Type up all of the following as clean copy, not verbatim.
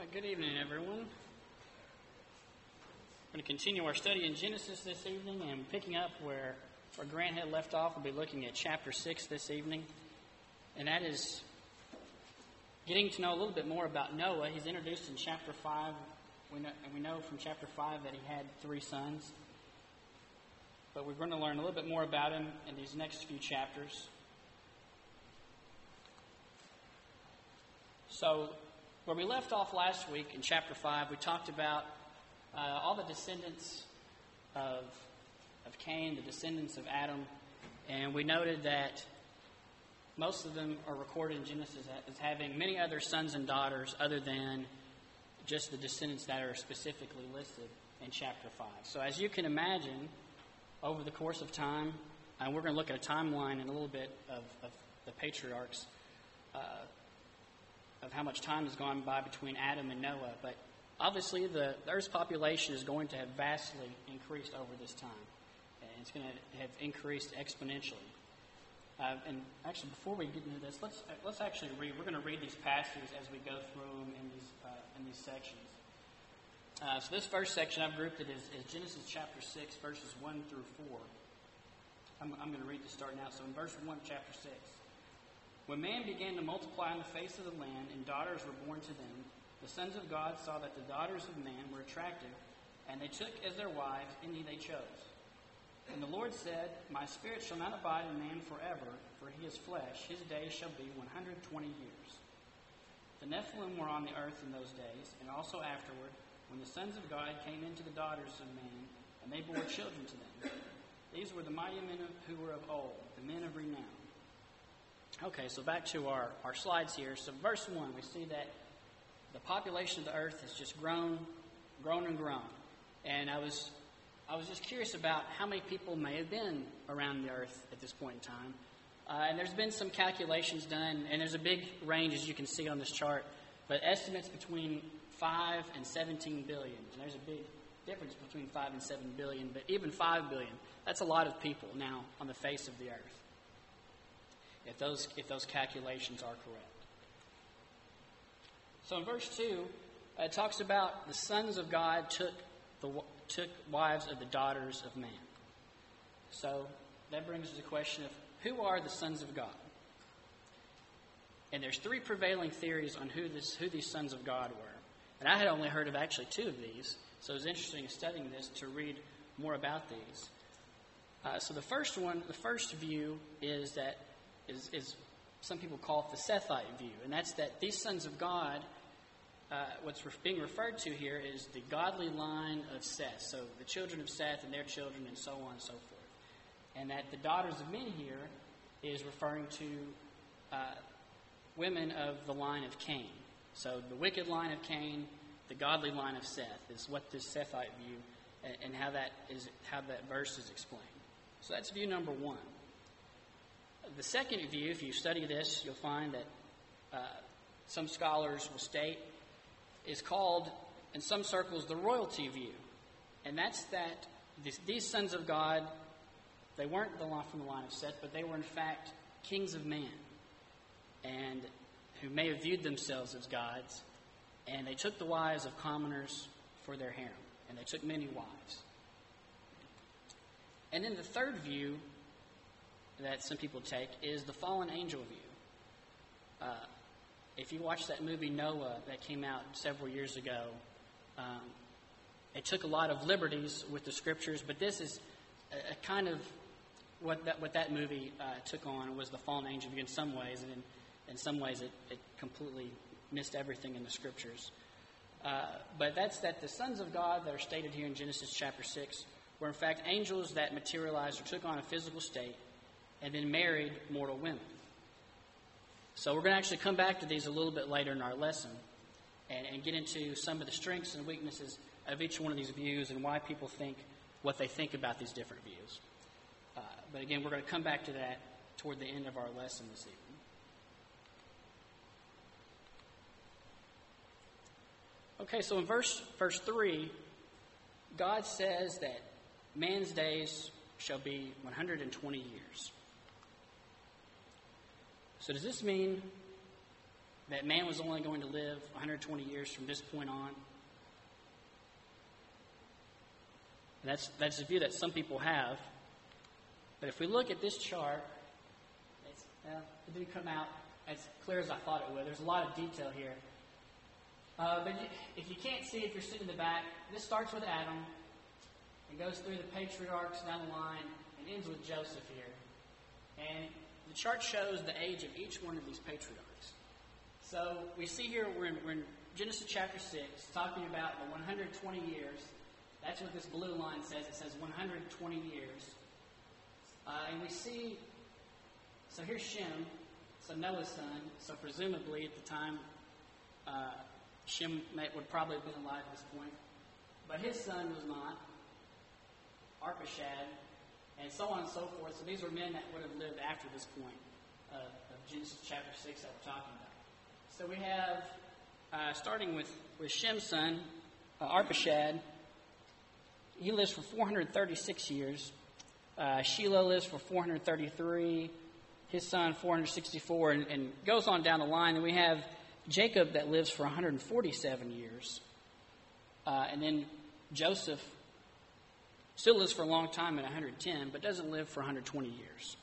right, good evening, everyone. We're going to continue our study in Genesis this evening, and picking up where Grant had left off, we'll be looking at chapter 6 this evening, and that is getting to know a little bit more about Noah. He's introduced in chapter 5, and we know from chapter 5 that he had 3 sons, but we're going to learn a little bit more about him in these next few chapters. So, where we left off last week in chapter 5, we talked about all the descendants of Cain, the descendants of Adam, and we noted that most of them are recorded in Genesis as having many other sons and daughters other than just the descendants that are specifically listed in chapter 5. So as you can imagine, over the course of time, and we're going to look at a timeline in a little bit of the patriarchs, of how much time has gone by between Adam and Noah, but obviously the Earth's population is going to have vastly increased over this time, and it's going to have increased exponentially. And actually, before we get into this, let's actually read. We're going to read these passages as we go through them in these sections. So this first section I've grouped it as Genesis chapter 6, verses 1 through 4. I'm going to read this starting out. So in verse 1, chapter 6. When man began to multiply on the face of the land, and daughters were born to them, the sons of God saw that the daughters of man were attractive, and they took as their wives any they chose. And the Lord said, My spirit shall not abide in man forever, for he is flesh. His days shall be 120 years. The Nephilim were on the earth in those days, and also afterward, when the sons of God came into the daughters of man, and they bore children to them. These were the mighty men who were of old, the men of renown. Okay, so back to our slides here. So verse 1, we see that the population of the earth has just grown and grown. And I was just curious about how many people may have been around the earth at this point in time. And there's been some calculations done, and there's a big range, as you can see on this chart, but estimates between 5 and 17 billion. And there's a big difference between 5 and 7 billion, but even 5 billion, that's a lot of people now on the face of the earth, if those calculations are correct. So in verse 2, it talks about the sons of God took wives of the daughters of man. So that brings us to the question of who are the sons of God? And there's 3 prevailing theories on who these sons of God were. And I had only heard of actually 2 of these, so it was interesting studying this to read more about these. So the first view is some people call it the Sethite view, and that's that these sons of God, what's being referred to here is the godly line of Seth, so the children of Seth and their children and so on and so forth. And that the daughters of men here is referring to women of the line of Cain. So the wicked line of Cain, the godly line of Seth is what this Sethite view and how that verse is explained. So that's view number 1. The second view, if you study this, you'll find that some scholars will state is called, in some circles, the royalty view. And that's that these sons of God, they weren't from the line of Seth, but they were in fact kings of man, and who may have viewed themselves as gods, and they took the wives of commoners for their harem, and they took many wives. And then the third view that some people take is the fallen angel view. If you watch that movie Noah that came out several years ago, it took a lot of liberties with the scriptures, but this is a kind of what that movie took on was the fallen angel view in some ways, and in some ways it completely missed everything in the scriptures. But that's that the sons of God that are stated here in Genesis chapter 6 were in fact angels that materialized or took on a physical state and then married mortal women. So we're going to actually come back to these a little bit later in our lesson and get into some of the strengths and weaknesses of each one of these views and why people think what they think about these different views. But again, we're going to come back to that toward the end of our lesson this evening. Okay, so in verse 3, God says that man's days shall be 120 years. So does this mean that man was only going to live 120 years from this point on. And that's a view that some people have. But if we look at this chart, it didn't come out as clear as I thought it would. There's a lot of detail here. But if you can't see, if you're sitting in the back, this starts with Adam and goes through the patriarchs down the line and ends with Joseph here. And the chart shows the age of each one of these patriarchs. So we see here we're in Genesis chapter 6, talking about the 120 years. That's what this blue line says. It says 120 years. And we see, so here's Shem, so Noah's son. So presumably at the time, Shem would probably have been alive at this point. But his son was not, Arpachshad, and so on and so forth. So these were men that would have lived after this point of Genesis chapter 6 that we're talking about. So we have, starting with Shem's son, Arpachshad. He lives for 436 years. Shelah lives for 433. His son, 464, and goes on down the line. And we have Jacob that lives for 147 years. And then Joseph still lives for a long time at 110, but doesn't live for 120 years.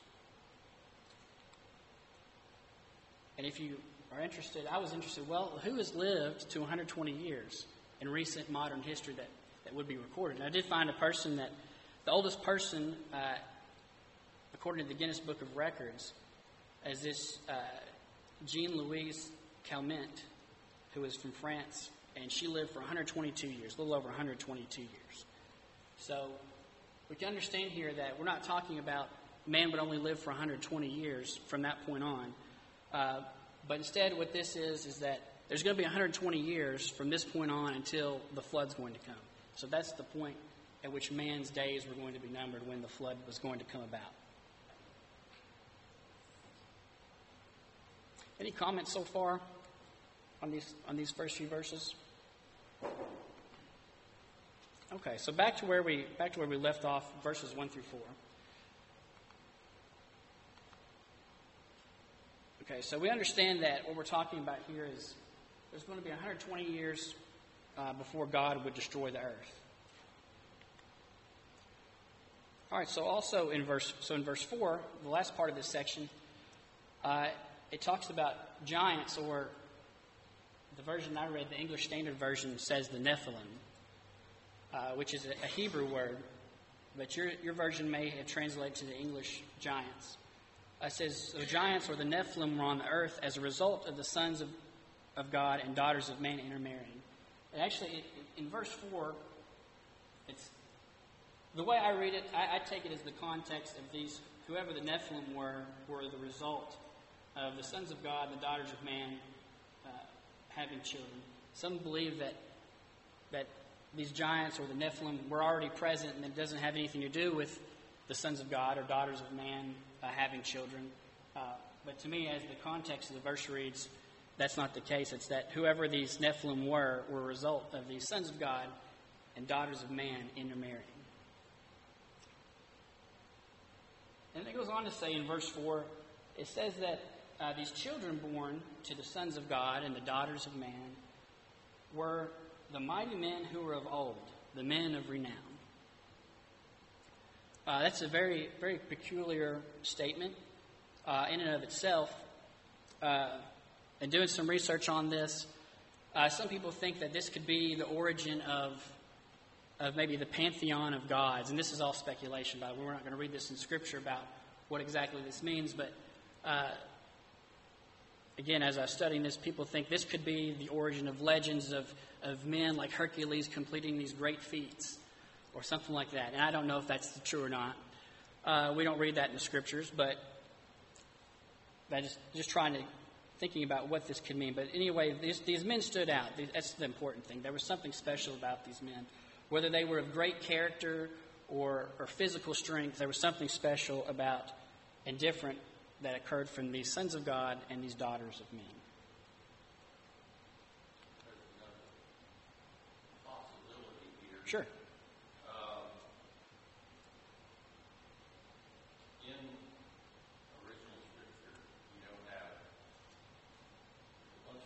And if you are interested, I was interested, well, who has lived to 120 years in recent modern history that would be recorded? And I did find a person that, the oldest person, according to the Guinness Book of Records, is this Jean-Louise Calment, who is from France, and she lived for 122 years, a little over 122 years. So we can understand here that we're not talking about man would only live for 120 years from that point on. But instead what this is that there's going to be 120 years from this point on until the flood's going to come. So that's the point at which man's days were going to be numbered, when the flood was going to come about. Any comments so far on these first few verses? Okay, so back to where we left off, verses 1 through 4. Okay, so we understand that what we're talking about here is there's going to be 120 years before God would destroy the earth. All right, so also in verse 4, the last part of this section, it talks about giants, or the version I read, the English Standard Version, says the Nephilim, which is a Hebrew word, but your version may have translated to the English giants. It says the giants, or the Nephilim, were on the earth as a result of the sons of God and daughters of man intermarrying. And actually, in verse 4, it's the way I read it, I take it as the context of these, whoever the Nephilim were the result of the sons of God and the daughters of man having children. Some believe that these giants, or the Nephilim, were already present, and it doesn't have anything to do with the sons of God or daughters of man having children. But to me, as the context of the verse reads, that's not the case. It's that whoever these Nephilim were a result of these sons of God and daughters of man intermarrying. And it goes on to say in verse 4, it says that these children born to the sons of God and the daughters of man were the mighty men who were of old, the men of renown. That's a very, very peculiar statement in and of itself. And doing some research on this, some people think that this could be the origin of maybe the pantheon of gods. And this is all speculation, by the way. We're not going to read this in Scripture about what exactly this means. But again, as I was studying this, people think this could be the origin of legends of men like Hercules completing these great feats or something like that. And I don't know if that's true or not. We don't read that in the Scriptures, but I just thinking about what this could mean. But anyway, these men stood out. That's the important thing. There was something special about these men. Whether they were of great character or physical strength, there was something special about and different that occurred from these sons of God and these daughters of men. Sure. In original Scripture, you don't have the one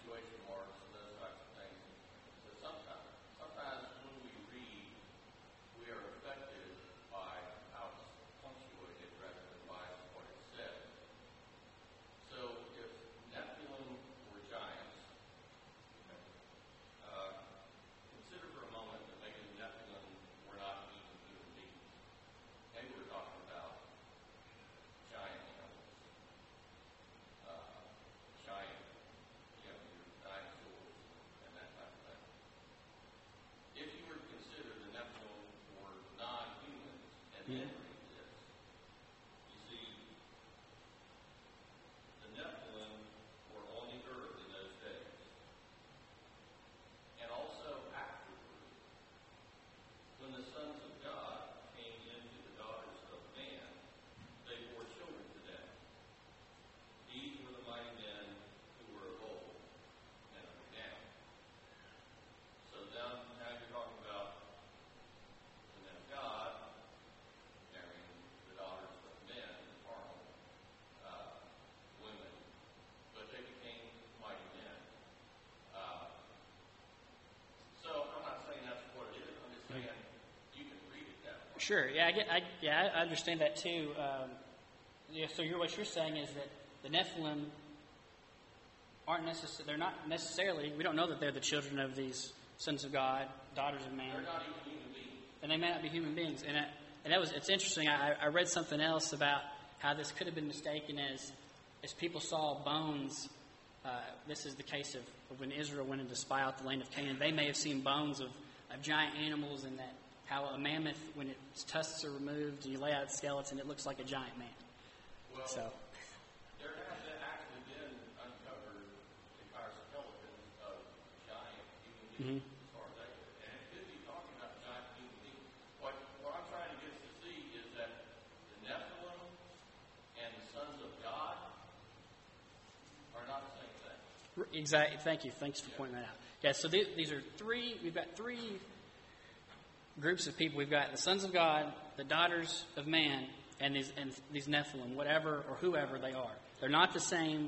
Sure. Yeah, I understand that too. So what you're saying is that the Nephilim aren't necessarily. They're not necessarily. We don't know that they're the children of these sons of God, daughters of man. They're not even human beings. And they may not be human beings. And it's interesting. I read something else about how this could have been mistaken as people saw bones. This is the case of when Israel went in to spy out the land of Canaan. They may have seen bones of giant animals, and that how a mammoth, when its tusks are removed and you lay out its skeleton, it looks like a giant man. Well, so there has actually been uncovered entire skeletons of giant human beings, as far as I can. And it could be talking about giant human beings. What I'm trying to get us to see is that the Nephilim and the sons of God are not the same thing. exactly. Thank you. Thanks for pointing that out. Yeah. So these are three. We've got three groups of people. We've got the sons of God, the daughters of man, and these Nephilim, whatever or whoever they are. They're not the same.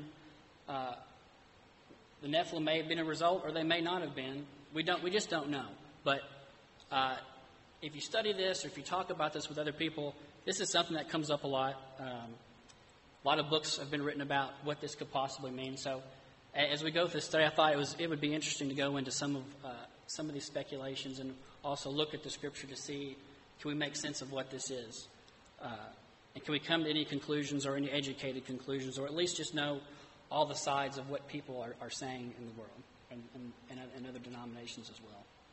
The Nephilim may have been a result, or they may not have been. We just don't know. But if you study this, or if you talk about this with other people, this is something that comes up a lot. A lot of books have been written about what this could possibly mean. So, as we go through this study, I thought it would be interesting to go into some of these speculations and also look at the Scripture to see, can we make sense of what this is, and can we come to any conclusions or any educated conclusions, or at least just know all the sides of what people are saying in the world and other denominations as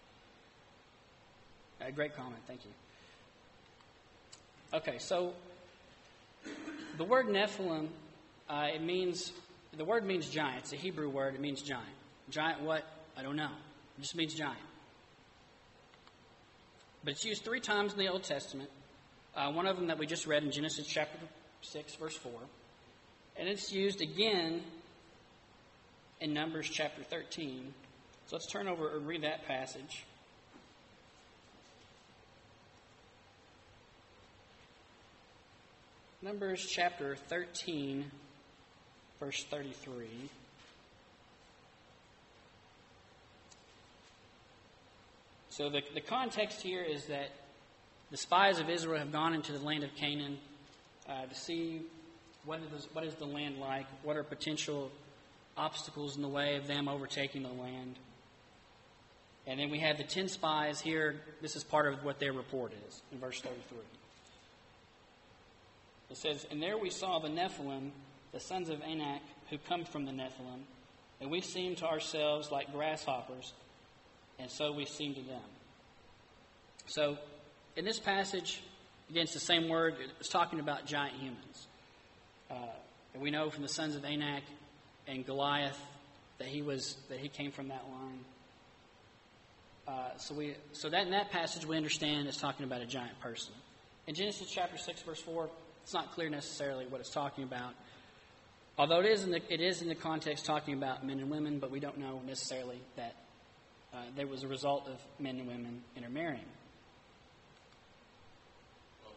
well. Great comment. Thank you. Okay, so the word Nephilim, the word means giant. It's a Hebrew word. It means giant. Giant what? I don't know. It just means giant. But it's used 3 times in the Old Testament. One of them that we just read in Genesis chapter 6, verse 4. And it's used again in Numbers chapter 13. So let's turn over and read that passage. Numbers chapter 13, verse 33. So the context here is that the spies of Israel have gone into the land of Canaan to see what is the land like, what are potential obstacles in the way of them overtaking the land. And then we have the 10 spies here. This is part of what their report is in verse 33. It says, "And there we saw the Nephilim, the sons of Anak, who come from the Nephilim, and we seemed to ourselves like grasshoppers, and so we seemed to them." So, in this passage, again, it's the same word. It's talking about giant humans. And we know from the sons of Anak and Goliath that he came from that line. So that in that passage we understand it's talking about a giant person. In Genesis chapter 6, verse 4, it's not clear necessarily what it's talking about. Although it is in the context talking about men and women, but we don't know necessarily that there was a result of men and women intermarrying. Well,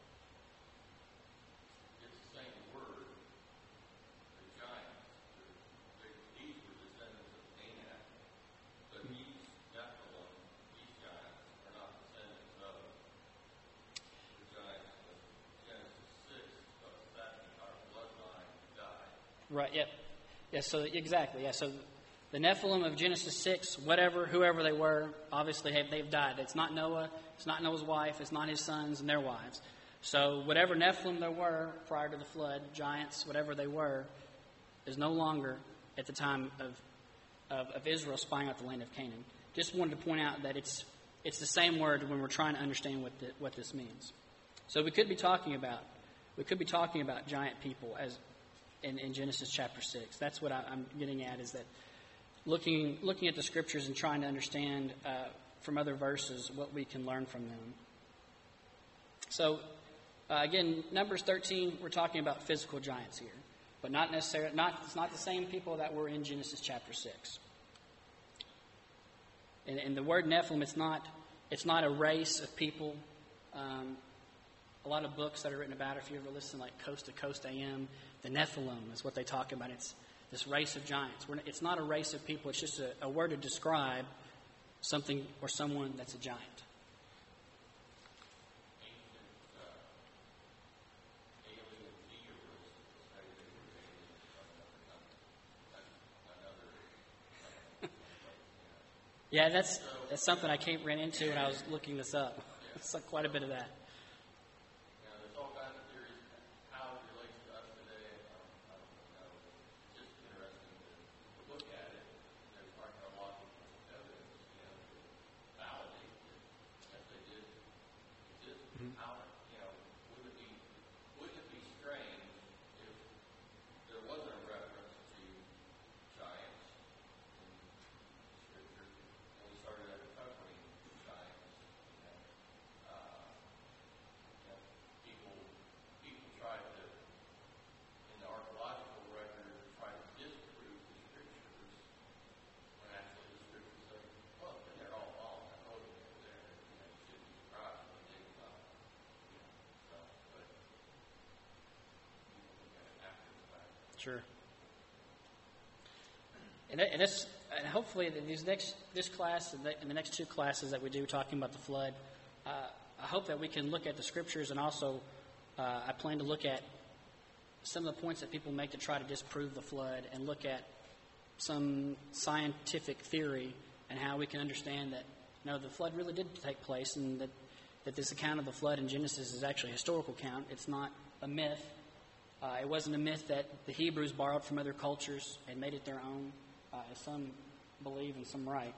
it's the same word, the giants. These were descendants of Anak, but these Nephilim, these giants, are not descendants of the giants of Genesis 6, but that entire bloodline died. Right, yep. Yeah, so exactly. Yeah, so the Nephilim of Genesis 6, whoever they were, obviously they've died. It's not Noah, it's not Noah's wife, it's not his sons and their wives. So whatever Nephilim there were prior to the flood, giants, whatever they were, is no longer at the time of Israel spying out the land of Canaan. Just wanted to point out that it's the same word when we're trying to understand what this means. So we could be talking about giant people as in Genesis chapter 6. That's what I'm getting at, is that looking at the Scriptures and trying to understand from other verses what we can learn from them. So, again, Numbers 13, we're talking about physical giants here, but not necessarily. It's not the same people that were in Genesis chapter 6. And the word Nephilim, it's not a race of people. A lot of books that are written about it, if you ever listen, like Coast to Coast AM, the Nephilim is what they talk about. It's this race of giants. It's not a race of people. It's just a word to describe something or someone that's a giant. Yeah, that's something I ran into when I was looking this up. It's like quite a bit of that. There's all kinds of theories how it relates to us today. I don't know. It's just interesting to look at it. There's not a lot of evidence, to validate that they did exist. How, wouldn't it be strange if there wasn't a reference to giants in Scripture, and we started uncovering giants? People try to, in the archaeological record, try to disprove the Scriptures, when actually the Scriptures say, well, they're all wrong. I told you they were there. You should be surprised when they dig up, stuff. But people look at it after the fact. Sure. And hopefully this class and the next two classes that we do talking about the flood, I hope that we can look at the Scriptures, and also I plan to look at some of the points that people make to try to disprove the flood, and look at some scientific theory and how we can understand that the flood really did take place, and that this account of the flood in Genesis is actually a historical account. It's not a myth. It wasn't a myth that the Hebrews borrowed from other cultures and made it their own, as some believe and some write.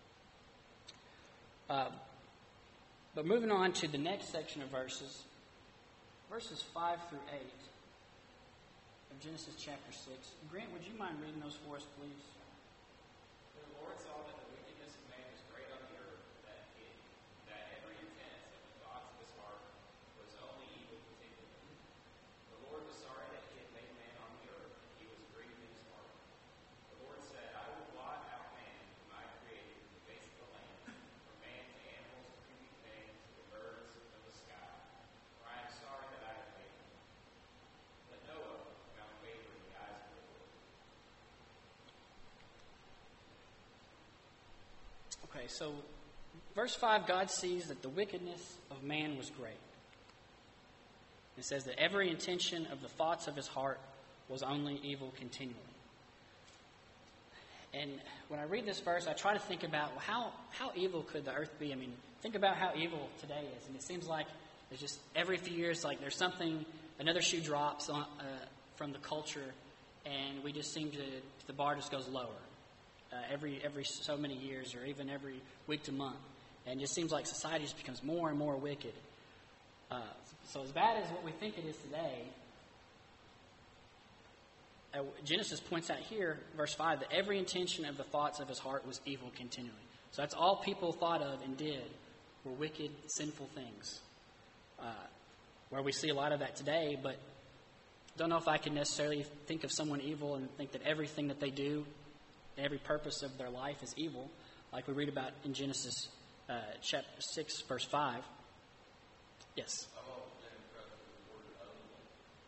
But moving on to the next section of verses 5 through 8 of Genesis chapter 6. Grant, would you mind reading those for us, please? The Lord saw that the wickedness of man was great on the earth, that every intent of the thoughts of his heart was only evil continually. The Lord was sorry that he had made man on the earth, and he was grieved in his heart. The Lord said, I will blot out man whom I created from the face of the land, from man to animals, to creeping things, to the birds of the sky. For I am sorry that I have made them. But Noah found favor in the eyes of the Lord. Okay, so verse 5, God sees that the wickedness of man was great. It says that every intention of the thoughts of his heart was only evil continually. And when I read this verse, I try to think about how evil could the earth be? I mean, think about how evil today is. And it seems like there's just every few years, like there's something, another shoe drops from the culture, and we just seem to, the bar just goes lower every so many years, or even every week to month. And it just seems like society just becomes more and more wicked. So as bad as what we think it is today, Genesis points out here, verse 5, that every intention of the thoughts of his heart was evil continually. So that's all people thought of and did were wicked, sinful things. Where we see a lot of that today, but don't know if I can necessarily think of someone evil and think that everything that they do, every purpose of their life is evil, like we read about in Genesis chapter 6, verse 5. Yes? I've always been impressed with the word only.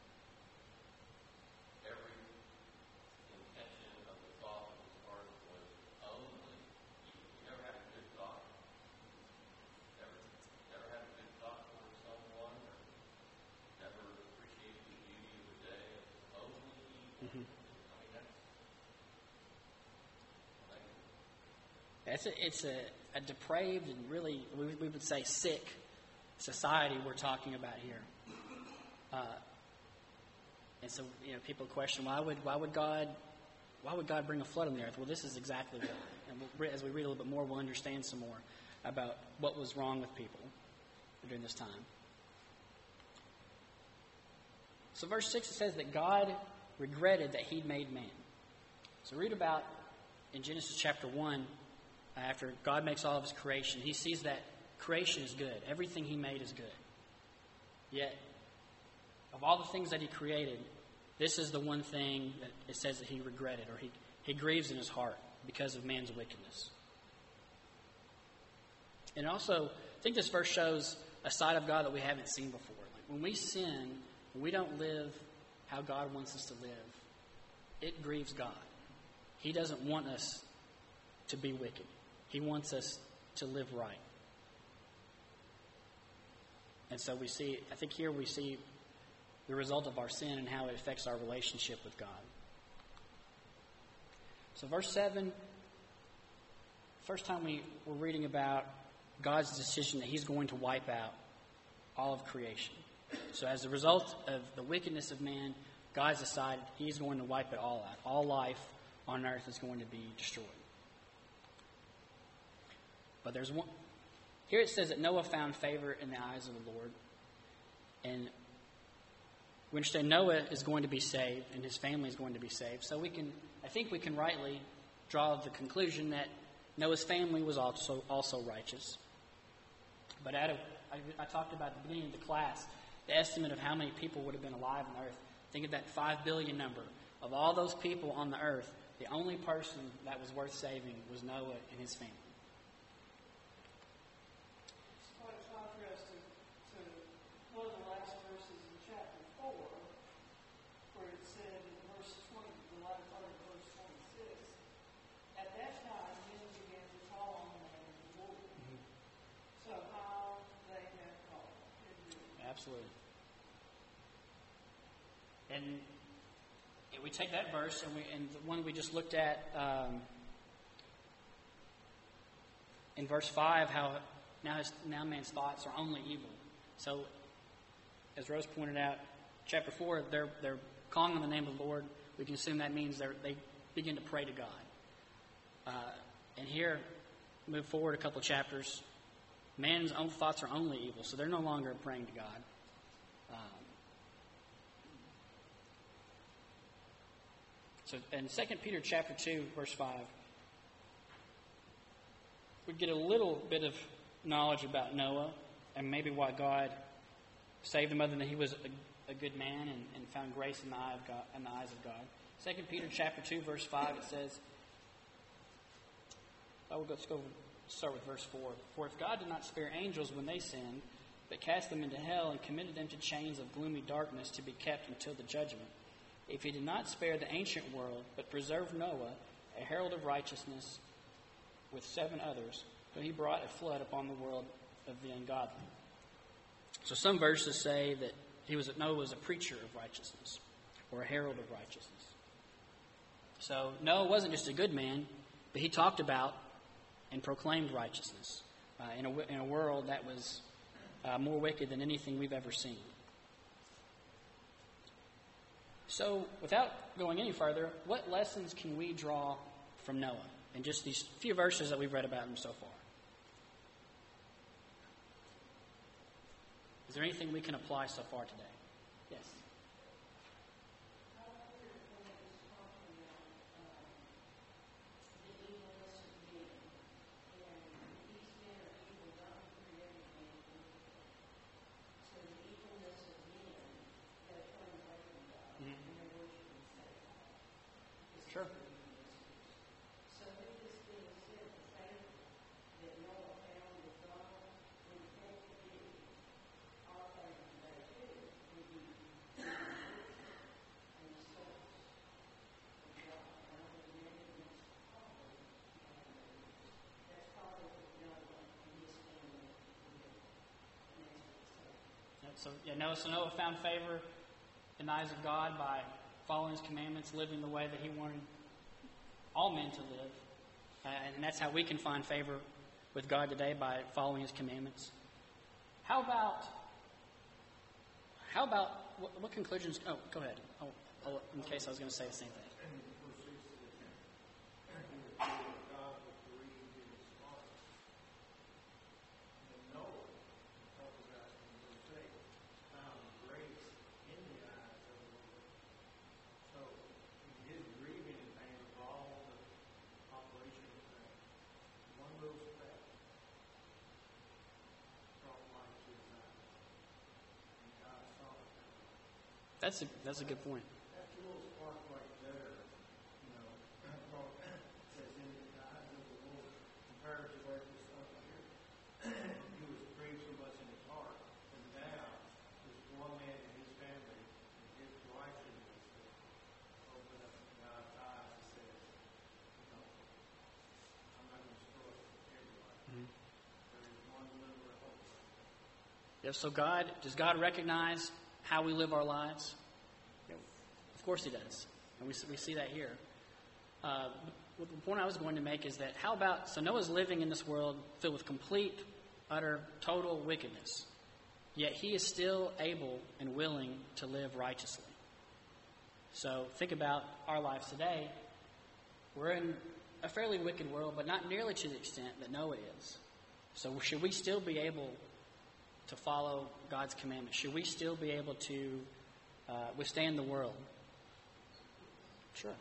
Every intention of the thought of his heart was only evil. You never had a good thought? Never had a good thought for someone? Or never appreciated the beauty of the day? Only evil. Mm-hmm. I mean, It's a depraved and really, we would say, sick society we're talking about here. And so, people question, why would God bring a flood on the earth? Well, this is exactly why. And as we read a little bit more, we'll understand some more about what was wrong with people during this time. So verse 6, it says that God regretted that he'd made man. So read about in Genesis chapter 1, after God makes all of his creation, he sees that creation is good. Everything he made is good. Yet, of all the things that he created, this is the one thing that it says that he regretted, or he grieves in his heart because of man's wickedness. And also, I think this verse shows a side of God that we haven't seen before. Like when we sin, when we don't live how God wants us to live, it grieves God. He doesn't want us to be wicked. He wants us to live right. And so I think here we see the result of our sin and how it affects our relationship with God. So verse 7 first time we were reading about God's decision that He's going to wipe out all of creation. So as a result of the wickedness of man, God's decided He's going to wipe it all out. All life on earth is going to be destroyed. But there's one. Here it says that Noah found favor in the eyes of the Lord. And we understand Noah is going to be saved and his family is going to be saved. So I think we can rightly draw the conclusion that Noah's family was also righteous. But I talked about at the beginning of the class, the estimate of how many people would have been alive on earth. Think of that 5 billion number. Of all those people on the earth, the only person that was worth saving was Noah and his family. It's quite interesting to one of the last verses in chapter 4, where it said in verse 20, the latter part of verse 26, at that time men began to call on the name of the Lord. Mm-hmm. So how they have called. Absolutely. And we take that verse and the one we just looked at in verse 5, how now man's thoughts are only evil. So, as Rose pointed out, chapter 4, they're calling on the name of the Lord. We can assume that means they begin to pray to God. And here, move forward a couple chapters, man's own thoughts are only evil, so they're no longer praying to God. So in 2 Peter chapter 2, verse 5, we get a little bit of knowledge about Noah and maybe why God saved him, other than he was a good man and found grace in the eyes of God. 2 Peter chapter 2, verse 5, it says, let's go start with verse 4. For if God did not spare angels when they sinned, but cast them into hell and committed them to chains of gloomy darkness to be kept until the judgment, if He did not spare the ancient world, but preserved Noah, a herald of righteousness, with 7 others, whom He brought a flood upon the world of the ungodly. So some verses say that Noah was a preacher of righteousness, or a herald of righteousness. So Noah wasn't just a good man, but he talked about and proclaimed righteousness in a world that was more wicked than anything we've ever seen. So, without going any further, what lessons can we draw from Noah in just these few verses that we've read about him so far? Is there anything we can apply so far today? Yes. Sure. So with this being said, the faith that Noah found with God in captivity, our faith today too would be and the source of God. And I would imagine that's probably what Noah and his family did. And that's what it says. So Noah found favor in the eyes of God by following His commandments, living the way that He wanted all men to live. And that's how we can find favor with God today, by following His commandments. How about what conclusions? Oh, go ahead. In case I was going to say the same thing. That's a good point. That's a little spark right there. You know, it says in the eyes of the Lord, compared to where this stuff here, he was grieved so much in his heart. And now, this one man and his family and his righteousness open up God's eyes and says, I'm not going to destroy everybody. Mm-hmm. There is one glimmer of hope. Yeah, so does God recognize how we live our lives? Of course He does. And we see that here. the point I was going to make is that how about, so Noah's living in this world filled with complete, utter, total wickedness, yet he is still able and willing to live righteously. So think about our lives today. We're in a fairly wicked world, but not nearly to the extent that Noah is. So should we still be able to follow God's commandments? Should we still be able to withstand the world? Sure.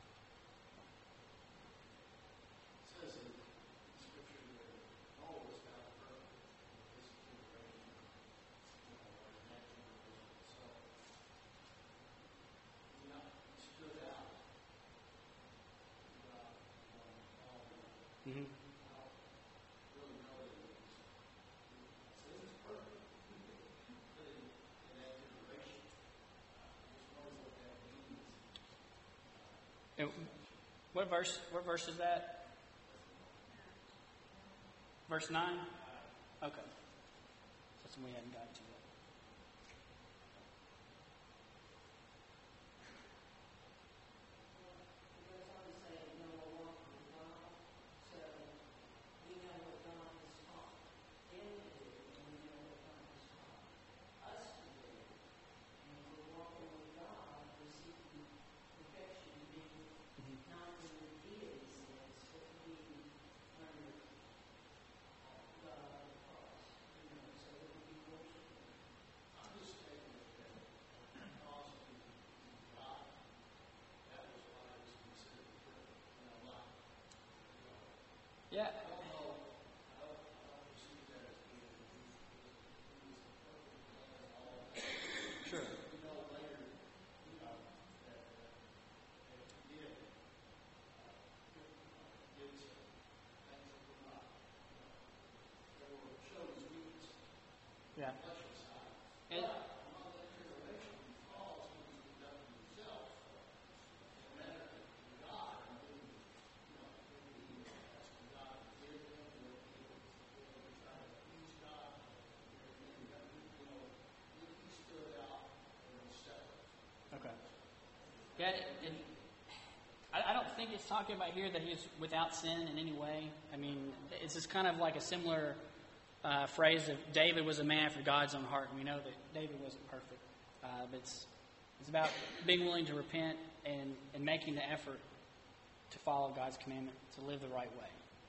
Mm-hmm. And what verse is that? Verse 9? Okay. That's something we hadn't gotten to yet. Yeah. Sure. Yeah. And, okay. Yeah, and I don't think it's talking about here that he's without sin in any way. I mean, it's just kind of like a similar phrase of David was a man after God's own heart. And we know that David wasn't perfect. But it's about being willing to repent and making the effort to follow God's commandment, to live the right way.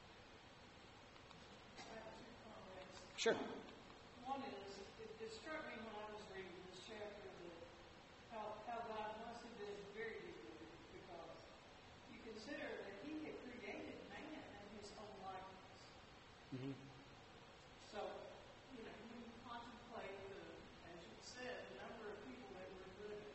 Sure. One is, it struck me when I was reading this chapter that how God must have been very good, because you consider that He had created man in His own likeness. Mm-hmm. So, you contemplate as you said, the number of people that were living,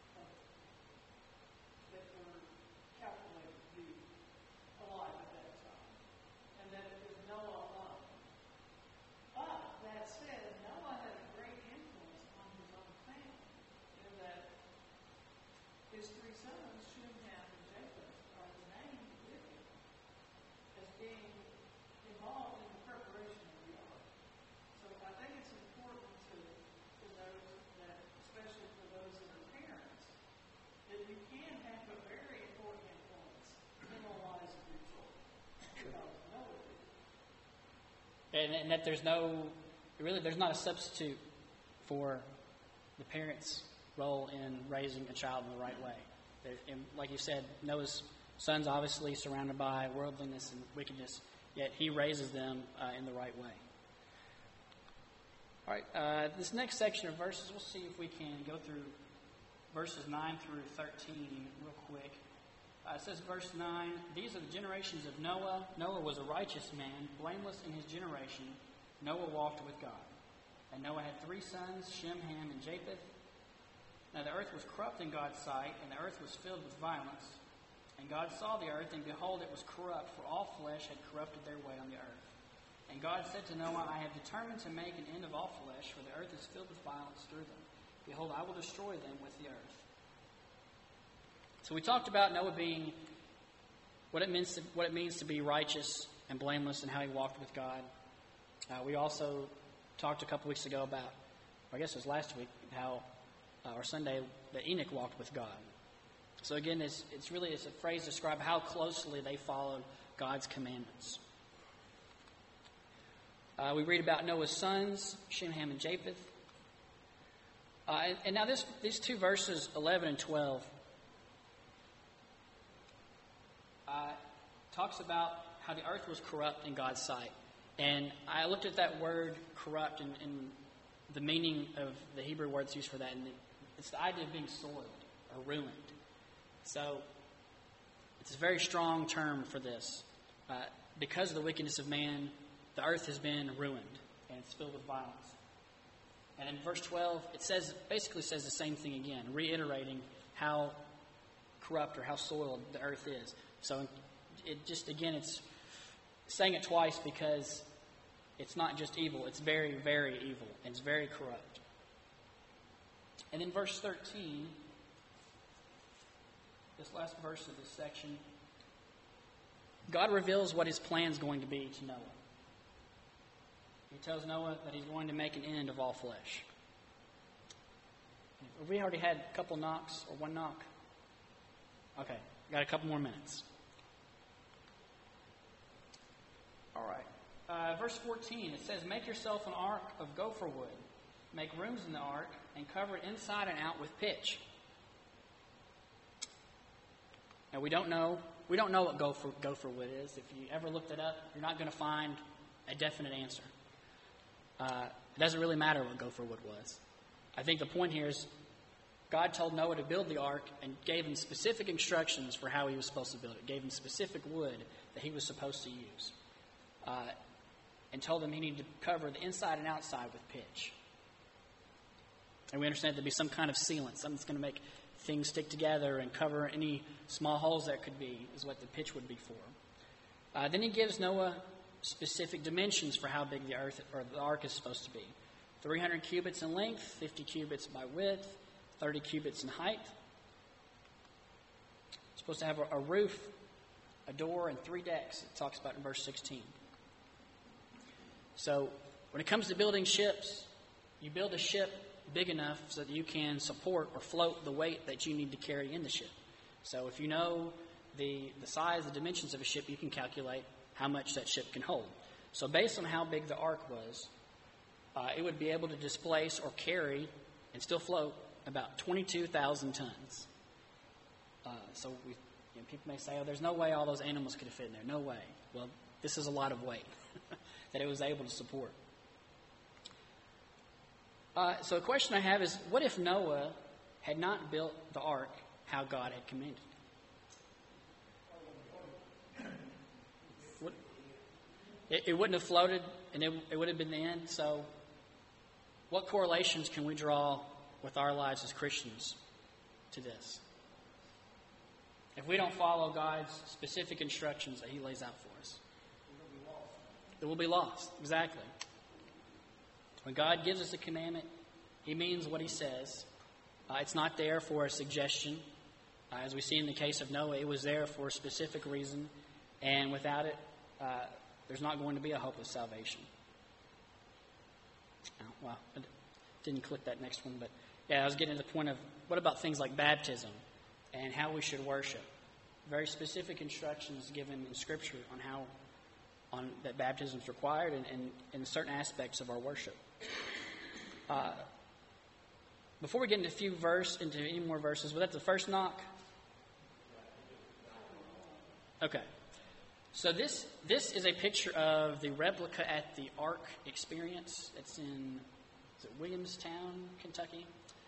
that were calculated to be alive at that time, and that it was Noah alone. But that said, Noah had a great influence on his own family, in that his three sons, Shem, Ham, and Japheth, are named with him as being involved in the preparation of the ark. So I think it's important to note that, especially for those that are parents, that you can have a very important influence in the lives of your children. Because Noah did. And that there's not a substitute for the parents' role in raising a child in the right way. And like you said, Noah's son's obviously surrounded by worldliness and wickedness, yet he raises them in the right way. All right, this next section of verses, we'll see if we can go through verses 9 through 13 real quick. It says, verse 9, these are the generations of Noah. Noah was a righteous man, blameless in his generation. Noah walked with God. And Noah had three sons, Shem, Ham, and Japheth. Now the earth was corrupt in God's sight, and the earth was filled with violence. And God saw the earth, and behold, it was corrupt, for all flesh had corrupted their way on the earth. And God said to Noah, I have determined to make an end of all flesh, for the earth is filled with violence through them. Behold, I will destroy them with the earth. So we talked about Noah being what it means to be righteous and blameless, and how he walked with God. We also talked a couple weeks ago about, or I guess it was last week, how or Sunday, that Enoch walked with God. So again, it's a phrase to describe how closely they followed God's commandments. We read about Noah's sons, Shem, Ham, and Japheth. And now these two verses, 11 and 12, talks about how the earth was corrupt in God's sight. And I looked at that word corrupt and the meaning of the Hebrew words used for that. And it's the idea of being soiled or ruined. So it's a very strong term for this. Because of the wickedness of man, the earth has been ruined and it's filled with violence. And in verse 12, it basically says the same thing again, reiterating how corrupt or how soiled the earth is. So it's saying it twice because it's not just evil, it's very, very evil, and it's very corrupt. And in verse 13, this last verse of this section, God reveals what his plan is going to be to Noah. He tells Noah that he's going to make an end of all flesh. Have we already had a couple knocks or one knock? Okay, got a couple more minutes. All right. Verse 14, it says, "Make yourself an ark of gopher wood. Make rooms in the ark and cover it inside and out with pitch." Now we don't know what gopher wood is. If you ever looked it up, you're not going to find a definite answer. It doesn't really matter what gopher wood was. I think the point here is God told Noah to build the ark and gave him specific instructions for how he was supposed to build it. Gave him specific wood that he was supposed to use. And told him he needed to cover the inside and outside with pitch. And we understand there'd be some kind of sealant, something that's going to make things stick together and cover any small holes there could be, is what the pitch would be for. Then he gives Noah specific dimensions for how big the earth or the ark is supposed to be. 300 cubits in length, 50 cubits by width, 30 cubits in height. It's supposed to have a roof, a door, and 3 decks. It talks about in verse 16. So when it comes to building ships, you build a ship big enough so that you can support or float the weight that you need to carry in the ship. So if you know the size, the dimensions of a ship, you can calculate how much that ship can hold. So based on how big the ark was, it would be able to displace or carry and still float about 22,000 tons. So people may say, "Oh, there's no way all those animals could have fit in there." No way. Well, this is a lot of weight that it was able to support. So a question I have is, what if Noah had not built the ark how God had commanded? It wouldn't have floated, and it would have been the end. So what correlations can we draw with our lives as Christians to this? If we don't follow God's specific instructions that he lays out for us, it will be lost. Exactly. When God gives us a commandment, he means what he says. It's not there for a suggestion. As we see in the case of Noah, it was there for a specific reason, and without it, there's not going to be a hope of salvation. Well, I didn't click that next one, but I was getting to the point of what about things like baptism and how we should worship? Very specific instructions given in Scripture on that baptism is required and in certain aspects of our worship. Before we get into any more verses, was that the first knock? Okay. So this is a picture of the replica at the Ark Experience. It's in Williamstown, Kentucky.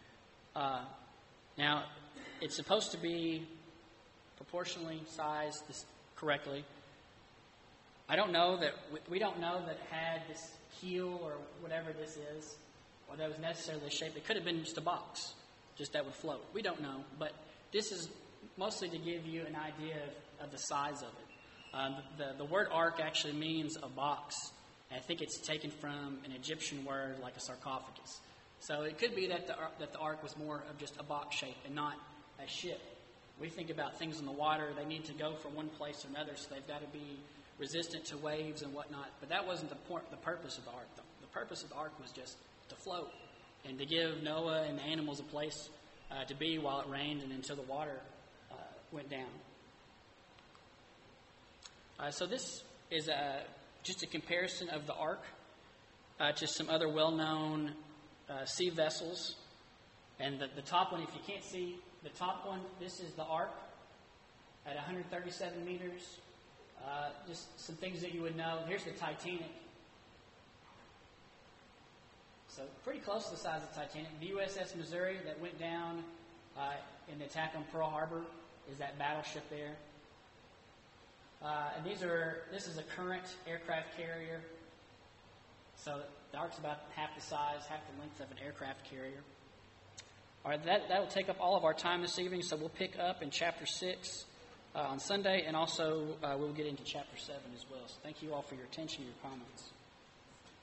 Now, it's supposed to be proportionally sized correctly. I don't know that we don't know that it had this keel or whatever this is, or that was necessarily the shape. It could have been just a box, just that would float. We don't know, but this is mostly to give you an idea of the size of it. The word ark actually means a box. And I think it's taken from an Egyptian word like a sarcophagus. So it could be that the ark was more of just a box shape and not a ship. We think about things in the water. They need to go from one place to another, so they've got to be resistant to waves and whatnot. But that wasn't the purpose of the ark. The purpose of the ark was just to float and to give Noah and the animals a place to be while it rained and until the water went down. So this is just a comparison of the ark to some other well-known sea vessels. And the top one, if you can't see the top one, this is the ark at 137 meters. Just some things that you would know. Here's the Titanic. So pretty close to the size of the Titanic. The USS Missouri that went down in the attack on Pearl Harbor is that battleship there. And this is a current aircraft carrier. So the ark's about half the size, half the length of an aircraft carrier. All right, that will take up all of our time this evening, so we'll pick up in chapter 6 on Sunday, and also we'll get into chapter 7 as well. So thank you all for your attention and your comments.